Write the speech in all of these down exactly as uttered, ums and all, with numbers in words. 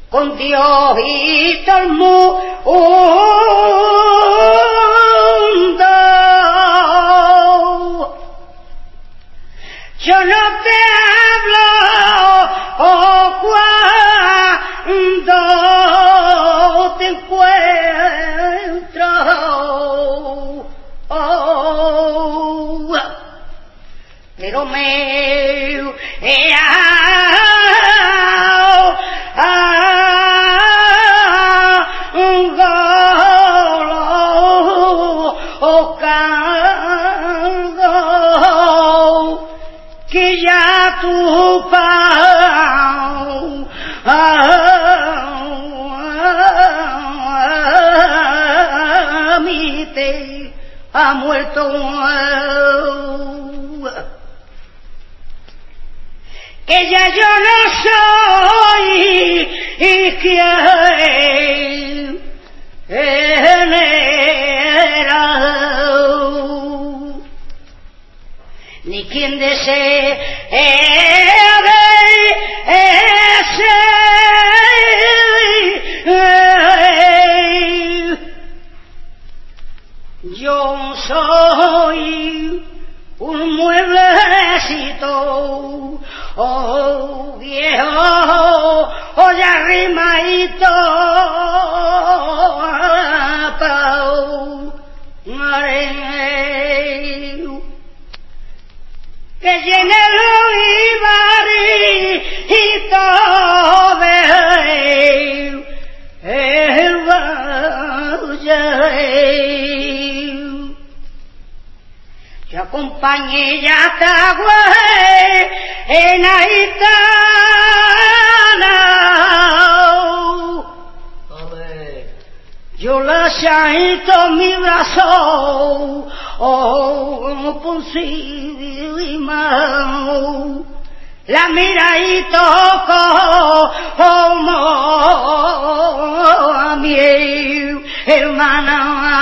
con Dios y todo el mundo. Yo no te hablo oh, cuando te encuentro, oh, pero me he que ya tu pao a mí te ha muerto, que ya yo no soy y quien era, ni quien desee ese. Yo soy un mueblecito, oh viejo, oh ya rimadito, que llene el ibarito de el valle. Yo acompañé ya Tagüe en Aitana, yo la siento en mi brazo, oh, posible, la mira y toco como a mi hermana.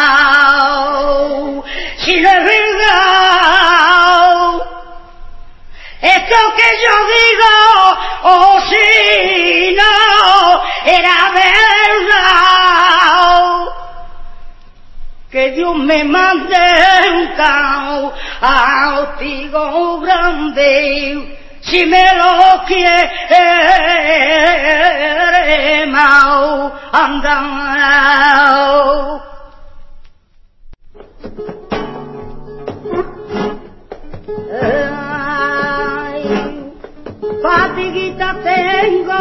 Si no es verdad esto que yo digo, oh, si no era verdad, que Dios me mande un castigo grande, si me lo quiere mal andar. Ay, fatiguita tengo,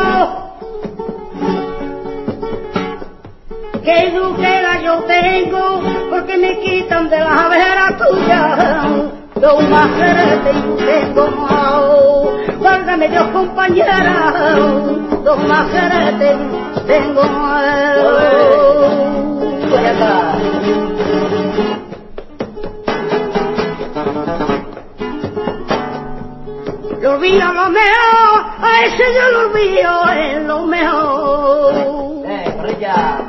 que duquera yo tengo, porque me quitan de la vera tuya. Dos majerete tengo, válgame Dios compañera, dos majerete tengo. Voy acá. Lo olvido lo mejor, a ese yo lo olvido, es lo mejor. Eh, brilla.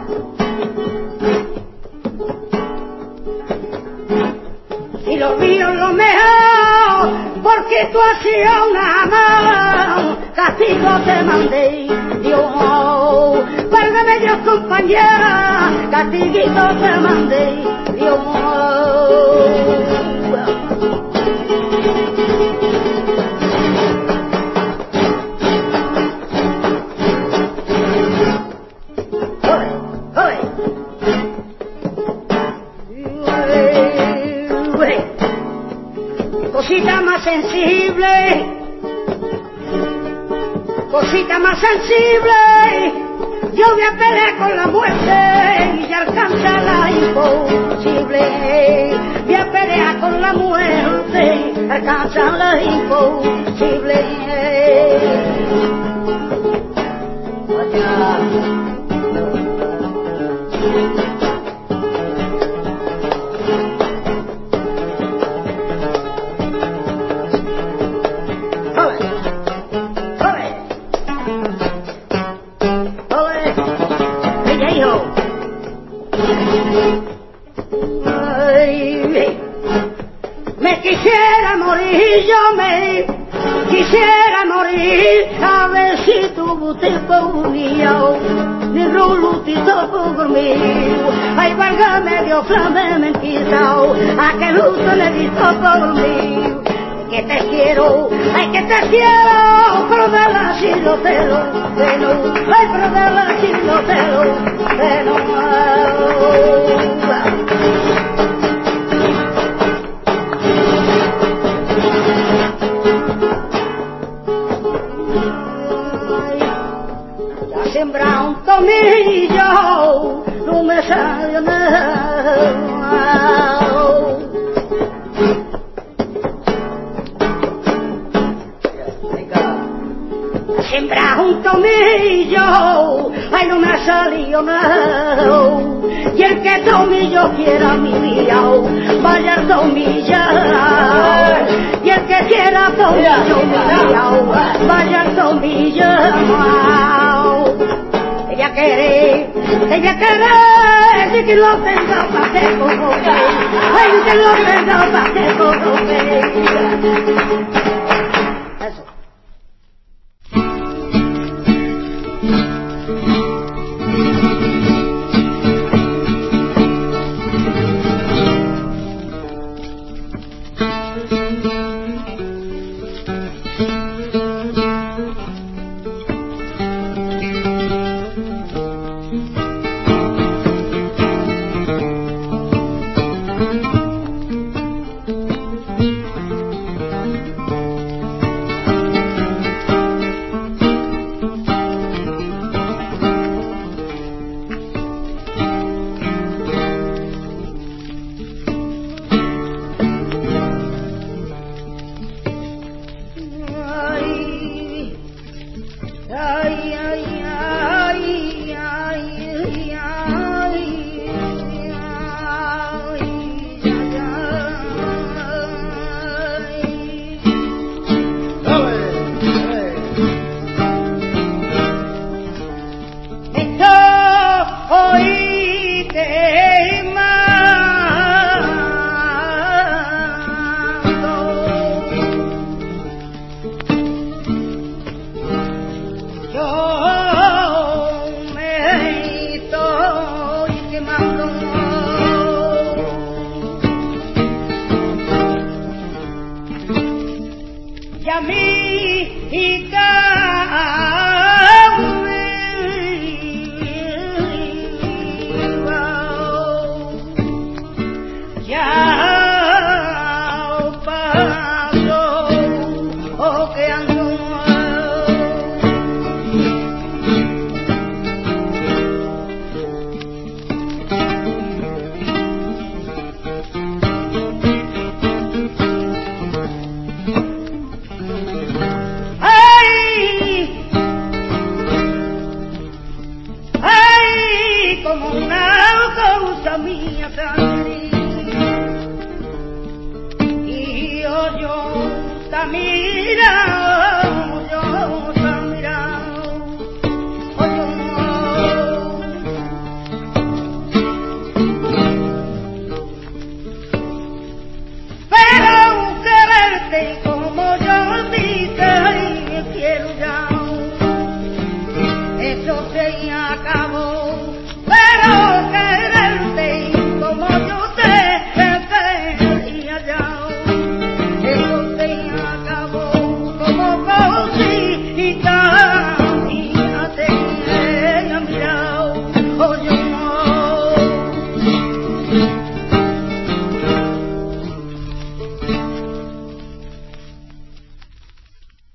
Y lo olvido lo mejor, porque tú has sido una mano, castigo te mandé, Dios. Válgame Dios compañera, castiguito te mandé, Dios. Cosita más sensible, cosita más sensible, yo voy a pelear con la muerte y alcanzar la imposible. Voy a pelear con la muerte, alcanzar la imposible. Vaya. Me quisiera morir, yo me quisiera a morir, a ver si tu te ponía, ni rolutito por mí. Ay, válgame Dios, flame mentira, a que luto le visto por mí. Que te quiero, ay que te quiero, pero de la chilo pelo, pelo, ay pero de la chilo pelo, pelo. Ya sembra un tomillo, no me sale nada. Sembra un tomillo, ay no me ha salido nada. Y el que tomillo quiera mi día, vaya a tomillar. Y el que quiera tomillo mi día, vaya a tomillar. Ella quiere, ella quiere, si que lo tenga pa' que conoce. Ay, que lo tenga pa' que conoce. Eso. Eso se acabó.